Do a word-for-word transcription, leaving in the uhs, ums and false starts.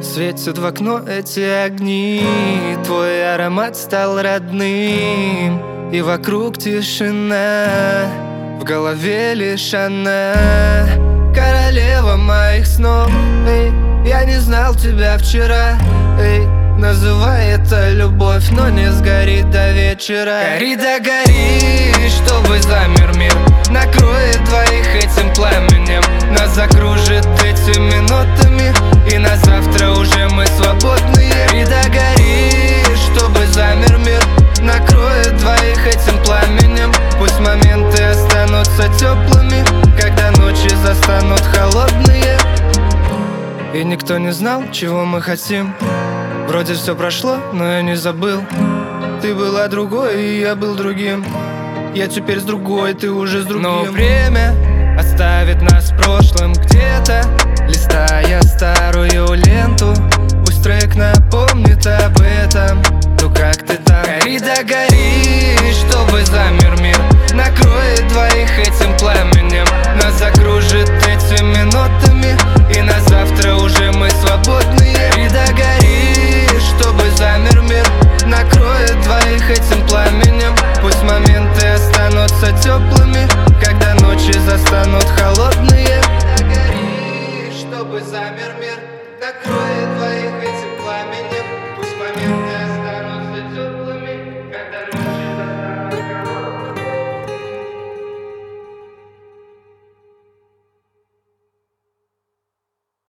Светят в окно эти огни, твой аромат стал родным, и вокруг тишина, в голове лишь она, королева моих снов. Эй, я не знал тебя вчера, эй, называй это любовь, но не сгорит до вечера. Гори да гори, чтобы замер мир, накроет двоих этим пламенем, нас закружит этими нотами, и на завтра уже мы свободные. Гори да гори, чтобы замер мир, накроет двоих этим пламенем, пусть моменты останутся теплыми, когда ночи застанут холодные. И никто не знал, чего мы хотим. Вроде все прошло, но я не забыл. Ты была другой, и я был другим. Я теперь с другой, ты уже с другим. Но время оставит нас в прошлом где-то, листая старую ленту.